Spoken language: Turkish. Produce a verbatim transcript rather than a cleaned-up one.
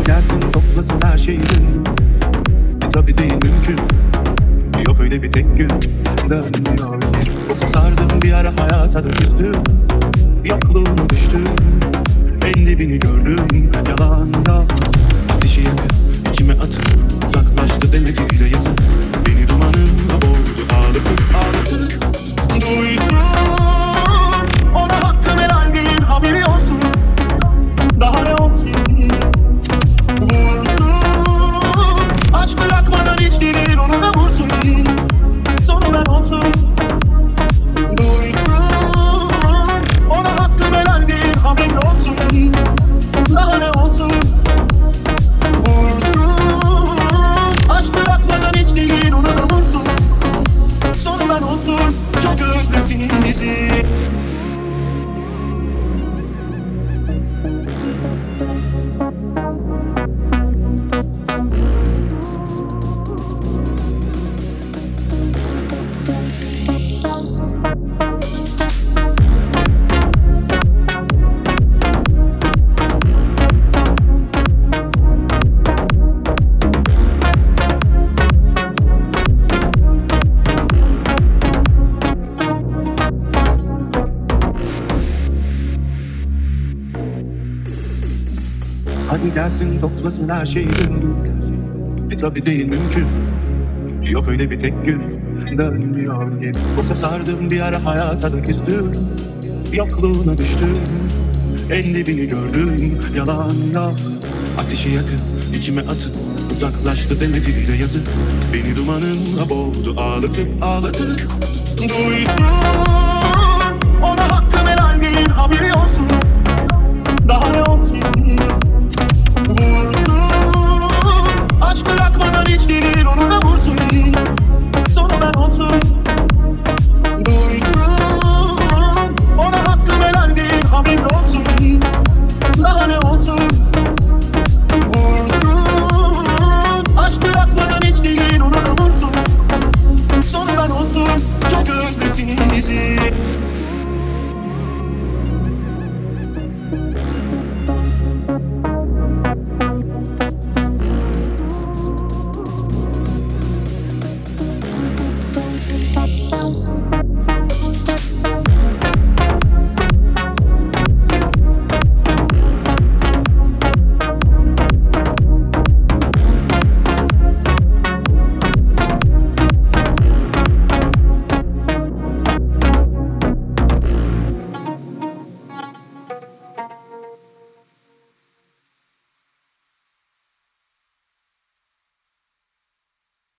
gelsin toplasın her şeyi dün. E tabi değil mümkün, yok öyle bir tek gün dönmüyor ki. Yoksa sardım bir ara hayata da küstüm, yokluğuna düştüm, en dibini gördüm. Yalan yok, ateşi yakıp içime atıp uzaklaştı demediğiyle yazıp beni dumanınla boğdu, ağlatıp ağlatıp duysun. Ona hakkı veren bir haberi olsun, daha ne olsun. Vursun, aşk bırakmadan hiç gelir onu da vursun, sonuna olsun. Duysun, ona hakkı veren bir haberi olsun, daha ne olsun. Vursun, aşk bırakmadan hiç gelir onu da vursun, sonuna olsun. Çok özlesin bizi. Hadi gelsin toplasın her şeyi dün. E tabi değil mümkün, yok öyle bir tek gün dönmüyor ki. Boşa sardım bir ara hayata da küstüm, yokluğuna düştüm, en dibini gördüm. Yalan yok, ateşi yakıp içime atıp uzaklaştı demediğiyle yazıp beni dumanınla boğdu, ağlatıp ağlatıp. Duysun, ona hakkı veren bir haberi olsun, daha ne olsun.